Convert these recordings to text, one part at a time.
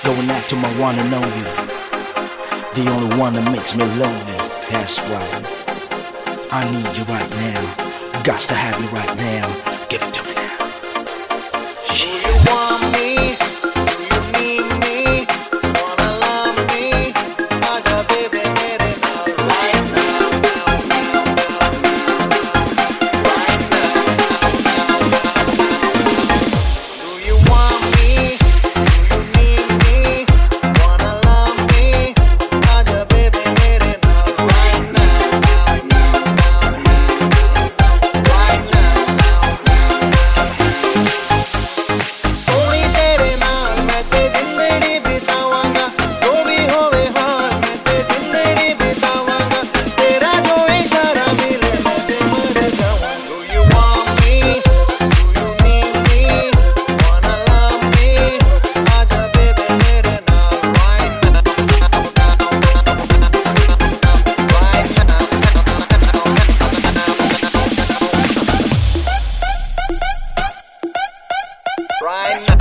Going out to my one and only, the only one that makes me lonely. That's right. I need you right now. Got to have you right now. Give it to me now. Do you want me? Do you need me? Wanna love me? Aja baby mere naal right now, now, now, now, right now, Do you want me? Do you need me? Wanna love me? Aja baby mere naal right now, now, now, right now, Soni तेरे नाल मैं ते जिंदड़ी बितावांगा जो भी होवे हाल मैं ते जिंदड़ी बितावांगा तेरा जो इशारा मिले मैं ते मर जाऊं Do you want me? Do you need me? Wanna love me? आजा baby मेरे नाल right now right now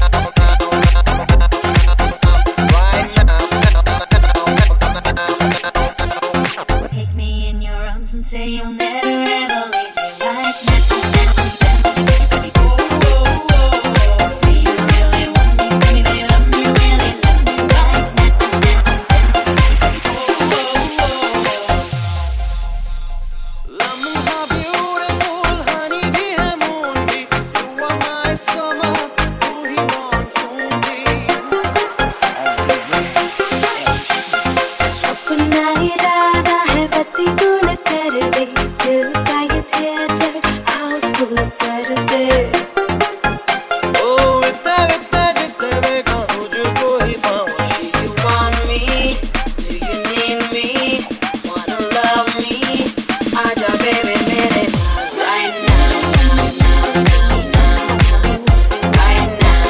Take me in your arms and say you'll never ever leave me like that. Say you really want me, baby, love me, really love me like that. Lamha beautiful honey bhi hai moon bhi You are my summer tu hi monsoon bhi अपना इरादा है बत्ती गुल कर दे दिल का ये theatre house full कर दे Oh इतना इतना जितने मैं कहूँ तुझको ही पाऊँ Do you want me? Do you need me? Wanna love me? आजा baby मेरे नाल right now, right now.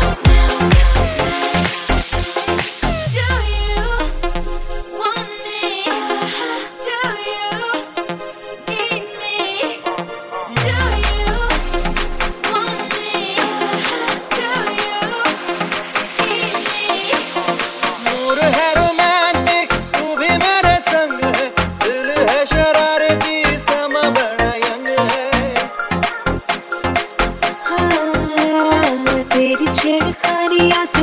Do you want me? Do you need me? Do you want me? Do you need me? Mood है romantic तू भी मेरे संग है दिल है शरारती समा बड़ा यंग है हाँ, तेरी छेड़खानियाँ से